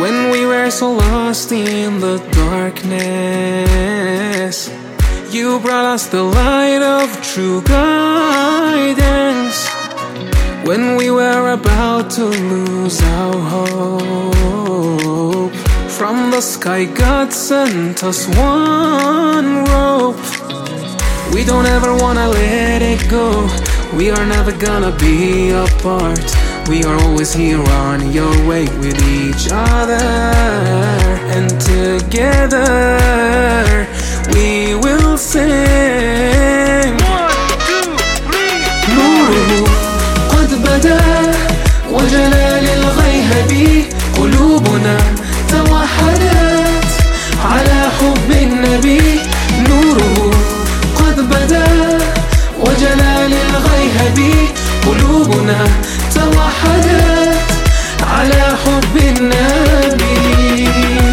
When we were so lost in the darkness, you brought us the light of true guidance. When we were about to lose our hope, from the sky God sent us one rope. We don't ever wanna let it go. We are never gonna be apart. We are always here on your way with each other, and together we will sing. 1, 2, 3. نوره قد بدا وجلال الغيهب قلوبنا توحدت على حب النبي. نوره قد بدا وجلال الغيهب قلوبنا توحدت على حب النبي.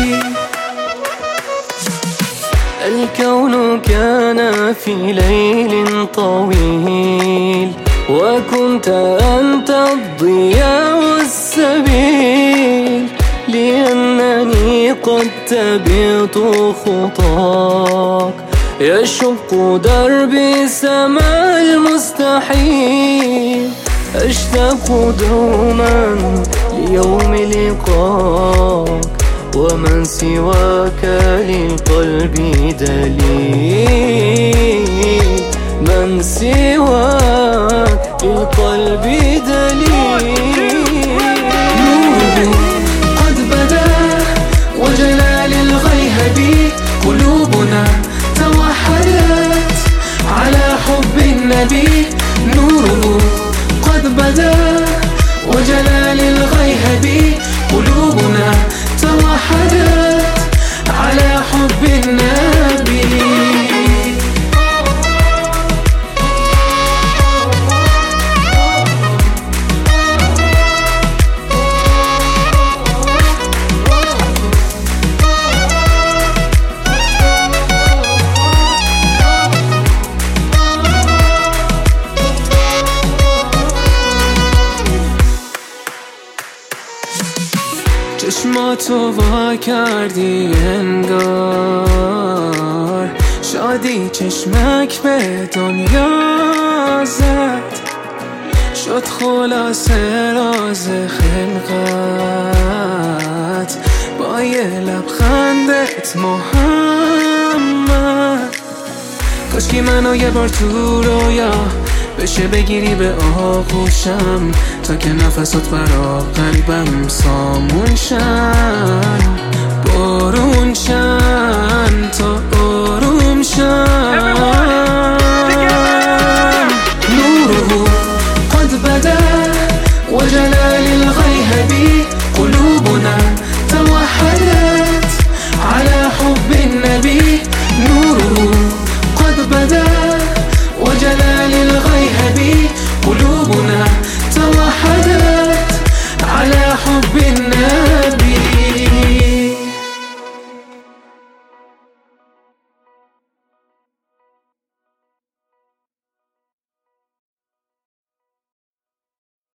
الكون كان في ليل طويل، وكنت أنت الضياء والسبيل، لأنني قد تبعت خطاك يشق دربي سماء المستحيل. أشتاق دوما ليوم لقاك، ومن سواك للقلب دليل. من سواك للقلب دليل. نوره قد بدا وجلال الغيهب قلوبنا توحدت على حب النبي. نوره قد بدا وجلال الغيهب قلوبنا توحدت على حب النبي. چشماتو وا کردی انگار، شادی چشمک به دنیا زد، شد خلاصه راز خلقت با یه لبخندت محمد. کاشکی منو یه بار تو رویا بشه بگیری به آغوشم، تا که نفسات برا قلبم سامون شن، بارون شن تا